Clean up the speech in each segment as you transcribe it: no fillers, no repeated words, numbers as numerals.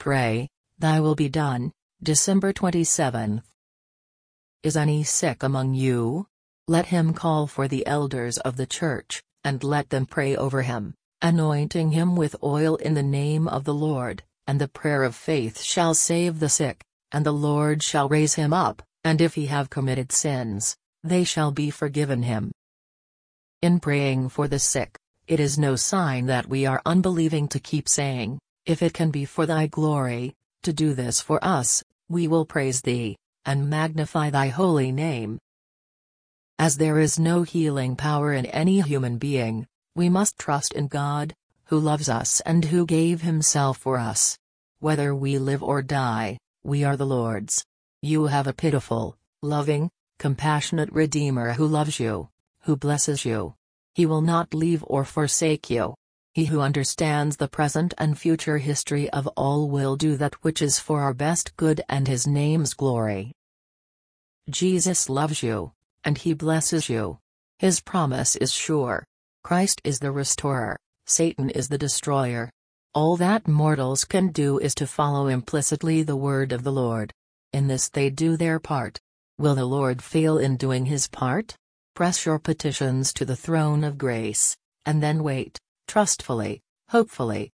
Pray, Thy will be done. December 27. Is any sick among you? Let him call for the elders of the church, and let them pray over him, anointing him with oil in the name of the Lord, and the prayer of faith shall save the sick, and the Lord shall raise him up, and if he have committed sins, they shall be forgiven him. In praying for the sick, it is no sign that we are unbelieving to keep saying, "If it can be for thy glory, to do this for us, we will praise thee, and magnify thy holy name." As there is no healing power in any human being, we must trust in God, who loves us and who gave himself for us. Whether we live or die, we are the Lord's. You have a pitiful, loving, compassionate Redeemer who loves you, who blesses you. He will not leave or forsake you. He who understands the present and future history of all will do that which is for our best good and his name's glory. Jesus loves you, and he blesses you. His promise is sure. Christ is the restorer, Satan is the destroyer. All that mortals can do is to follow implicitly the word of the Lord. In this they do their part. Will the Lord fail in doing his part? Press your petitions to the throne of grace, and then wait, trustfully, hopefully.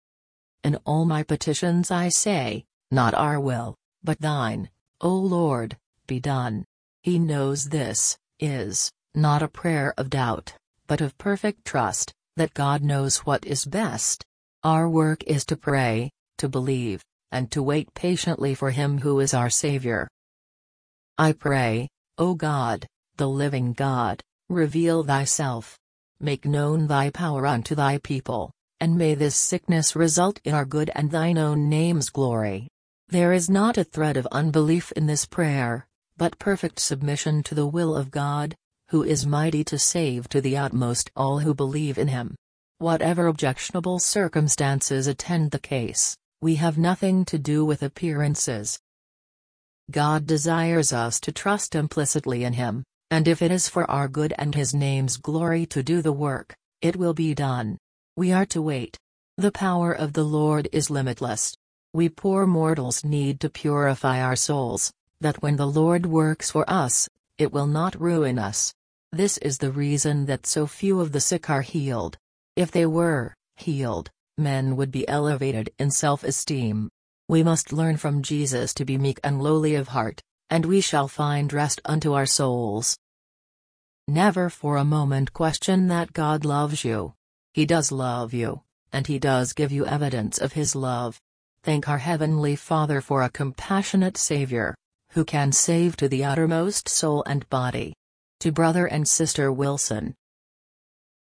In all my petitions I say, not our will, but thine, O Lord, be done. He knows this is not a prayer of doubt, but of perfect trust, that God knows what is best. Our work is to pray, to believe, and to wait patiently for him who is our Savior. I pray, O God, the living God, reveal thyself. Make known thy power unto thy people, and may this sickness result in our good and thine own name's glory. There is not a thread of unbelief in this prayer, but perfect submission to the will of God, who is mighty to save to the utmost all who believe in him. Whatever objectionable circumstances attend the case, we have nothing to do with appearances. God desires us to trust implicitly in him, and if it is for our good and his name's glory to do the work, it will be done. We are to wait. The power of the Lord is limitless. We poor mortals need to purify our souls, that when the Lord works for us, it will not ruin us. This is the reason that so few of the sick are healed. If they were healed, men would be elevated in self-esteem. We must learn from Jesus to be meek and lowly of heart, and we shall find rest unto our souls. Never for a moment question that God loves you. He does love you, and he does give you evidence of his love. Thank our Heavenly Father for a compassionate Savior, who can save to the uttermost soul and body. To Brother and Sister Wilson,